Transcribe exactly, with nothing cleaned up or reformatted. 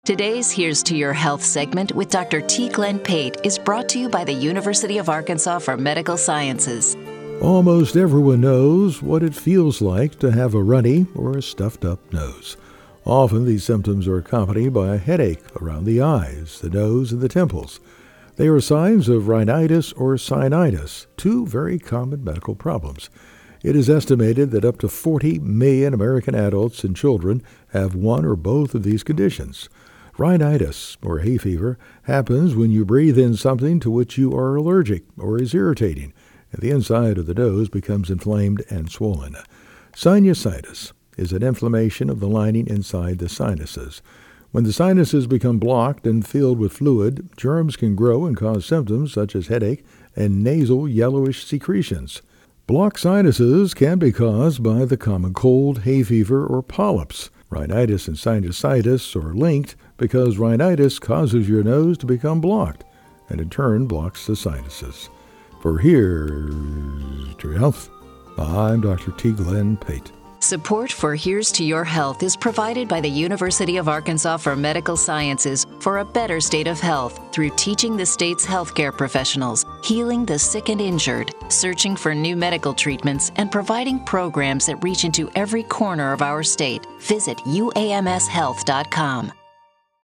Today's Here's to Your Health segment with Doctor T. Glenn Pate is brought to you by the University of Arkansas for Medical Sciences. Almost everyone knows what it feels like to have a runny or a stuffed-up nose. Often these symptoms are accompanied by a headache around the eyes, the nose, and the temples. They are signs of rhinitis or sinusitis, two very common medical problems. It is estimated that up to forty million American adults and children have one or both of these conditions. Rhinitis, or hay fever, happens when you breathe in something to which you are allergic or is irritating, and the inside of the nose becomes inflamed and swollen. Sinusitis is an inflammation of the lining inside the sinuses. When the sinuses become blocked and filled with fluid, germs can grow and cause symptoms such as headache and nasal yellowish secretions. Blocked sinuses can be caused by the common cold, hay fever, or polyps. Rhinitis and sinusitis are linked because rhinitis causes your nose to become blocked, and in turn blocks the sinuses. For Here's to Your Health, I'm Doctor T. Glenn Pate. Support for Here's to Your Health is provided by the University of Arkansas for Medical Sciences for a better state of health through teaching the state's healthcare professionals, healing the sick and injured, searching for new medical treatments, and providing programs that reach into every corner of our state. Visit U A M S health dot com.